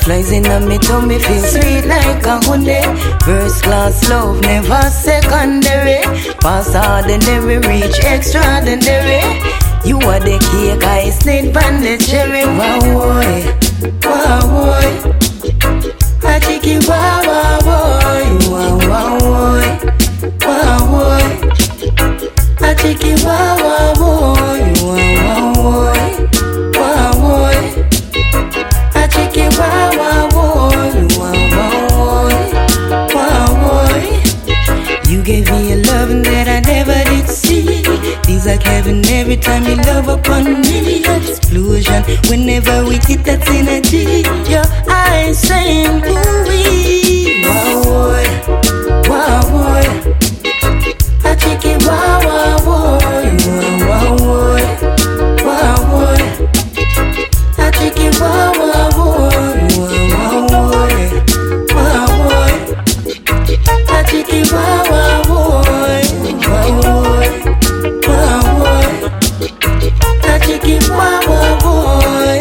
Butterflies in me tummy feel sweet like a honey. First class love, never secondary. Past ordinary, reach extraordinary. You are the cake, I slid pan the cherry. Wow, boy, wow, boy. A chicky, wow, wow, boy. Wow, wow, boy. Wow, boy. A chicky, wow, wow, boy. Wow, wow, boy. Wow, boy. A chicky, wow, wow, boy. Wow, wow, boy. Wow, boy. You gave me a loving that I never did see. Feels like heaven every time you love upon me. Explosion whenever we hit that synergy. Your eyes saying ooh-wee. Wow, boy. Wow, boy. A chicken, wow, wow, boy. Wow, wow, boy. Wow, boy. A chicken, wow, wow, boy. Wow, wow, boy. Wow, boy. A chicken, wow, wow, boy. Wow, boy. Wow, boy. A chicken, wow, wow, boy.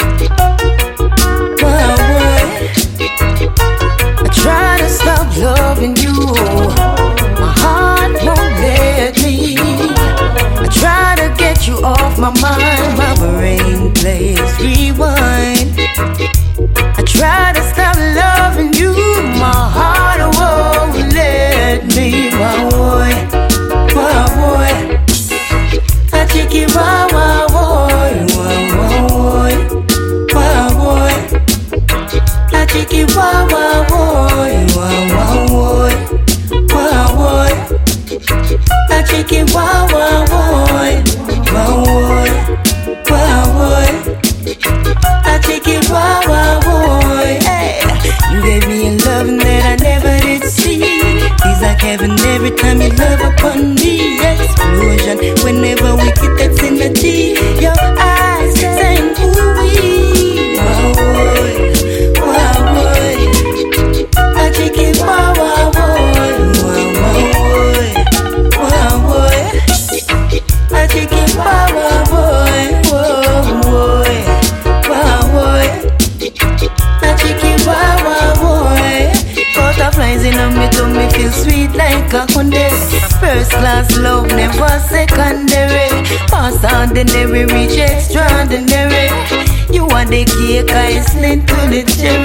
Wow, boy. I try to stop loving you. My heart won't let me. I try to get you off my mind. My brain plays rewind. I try to stop loving you. My heart won't let me. Wow, boy. Wow, boy. A chicky, wow, wow, boy. Wow, wow, boy. Wow, boy. A chicky, wow, wow, boy. Wow, wow, boy. Wow, boy. A chicky, wow, wow, boy. Wow, boy. Wow, boy. A chicky, wow, wow, boy. Hey. You gave me a loving that I never did see. Feels like heaven every time you love upon me. Explosion whenever we get that synergy. Your eyes saying ooh-wee. Wow, boy. Wow, boy. A chicken, wow, wow, boy. Wow, wow, boy. Wow, boy. A chicken, wow, wow, boy. Wow, boy. Wow, boy. A chicken, wow, wow, boy. Butterflies in me tummy feel sweet like a honey. First class love, never secondary. Past ordinary, reach extraordinary. You are the cake, I slid to the cherry.